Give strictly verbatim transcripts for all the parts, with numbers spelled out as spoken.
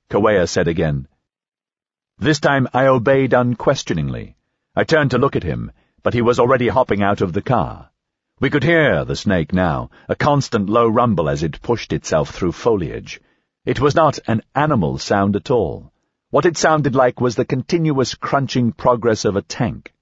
Kaweah said again. This time I obeyed unquestioningly. I turned to look at him, but he was already hopping out of the car. We could hear the snake now, a constant low rumble as it pushed itself through foliage. It was not an animal sound at all. What it sounded like was the continuous crunching progress of a tank.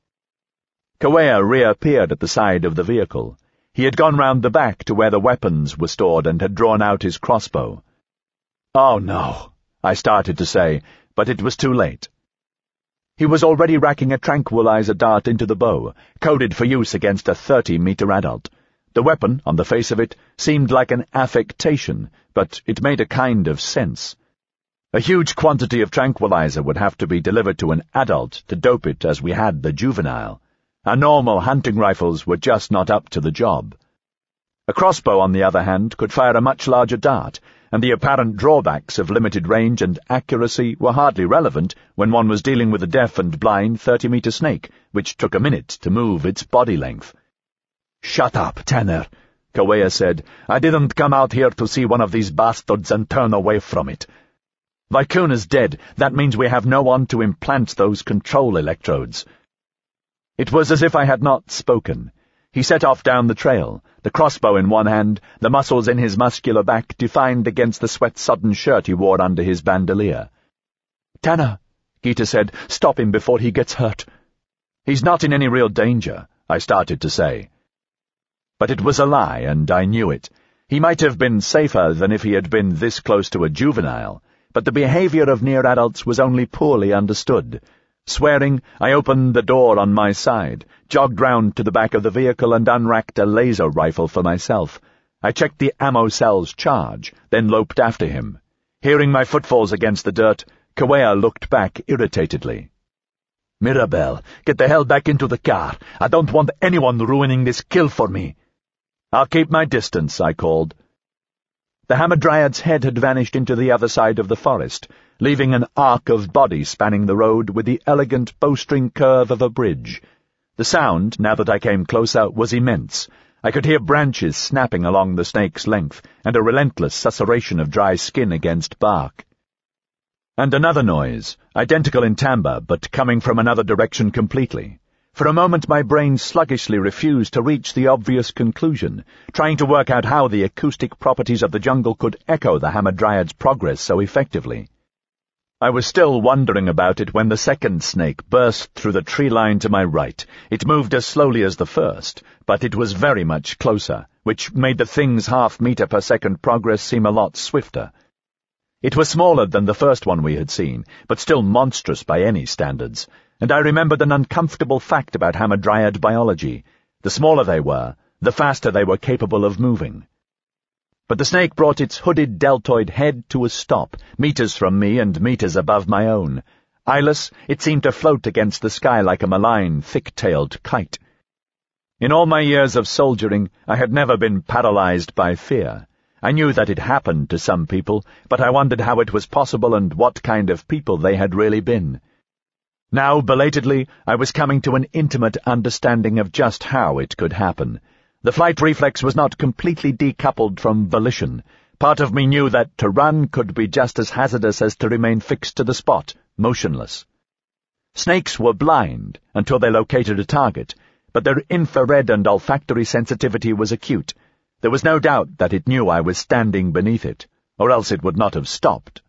Kaweah reappeared at the side of the vehicle. He had gone round the back to where the weapons were stored and had drawn out his crossbow. "Oh, no," I started to say, but it was too late. He was already racking a tranquilizer dart into the bow, coded for use against a thirty-meter adult. The weapon, on the face of it, seemed like an affectation, but it made a kind of sense. A huge quantity of tranquilizer would have to be delivered to an adult to dope it as we had the juvenile. Our normal hunting rifles were just not up to the job. A crossbow, on the other hand, could fire a much larger dart, and the apparent drawbacks of limited range and accuracy were hardly relevant when one was dealing with a deaf and blind thirty-meter snake, which took a minute to move its body length. "Shut up, Tanner," Kaweah said. "I didn't come out here to see one of these bastards and turn away from it. Vicun is dead. That means we have no one to implant those control electrodes." It was as if I had not spoken. He set off down the trail, the crossbow in one hand, the muscles in his muscular back defined against the sweat-sodden shirt he wore under his bandolier. "Tanner," Geeta said, "stop him before he gets hurt." "He's not in any real danger," I started to say. But it was a lie, and I knew it. He might have been safer than if he had been this close to a juvenile, but the behavior of near-adults was only poorly understood. Swearing, I opened the door on my side, jogged round to the back of the vehicle and unracked a laser rifle for myself. I checked the ammo cell's charge, then loped after him. Hearing my footfalls against the dirt, Kaweah looked back irritatedly. "Mirabelle, get the hell back into the car. I don't want anyone ruining this kill for me." "I'll keep my distance," I called. The Hamadryad's head had vanished into the other side of the forest, leaving an arc of body spanning the road with the elegant bowstring curve of a bridge. The sound, now that I came closer, was immense. I could hear branches snapping along the snake's length, and a relentless susurration of dry skin against bark. And another noise, identical in timbre, but coming from another direction completely. For a moment my brain sluggishly refused to reach the obvious conclusion, trying to work out how the acoustic properties of the jungle could echo the Hamadryad's progress so effectively. I was still wondering about it when the second snake burst through the tree line to my right. It moved as slowly as the first, but it was very much closer, which made the thing's half-meter-per-second progress seem a lot swifter. It was smaller than the first one we had seen, but still monstrous by any standards, and I remembered an uncomfortable fact about Hamadryad biology. The smaller they were, the faster they were capable of moving. But the snake brought its hooded deltoid head to a stop, meters from me and meters above my own. Eyeless, it seemed to float against the sky like a malign, thick-tailed kite. In all my years of soldiering, I had never been paralyzed by fear. I knew that it happened to some people, but I wondered how it was possible and what kind of people they had really been. Now, belatedly, I was coming to an intimate understanding of just how it could happen. The flight reflex was not completely decoupled from volition. Part of me knew that to run could be just as hazardous as to remain fixed to the spot, motionless. Snakes were blind until they located a target, but their infrared and olfactory sensitivity was acute. There was no doubt that it knew I was standing beneath it, or else it would not have stopped.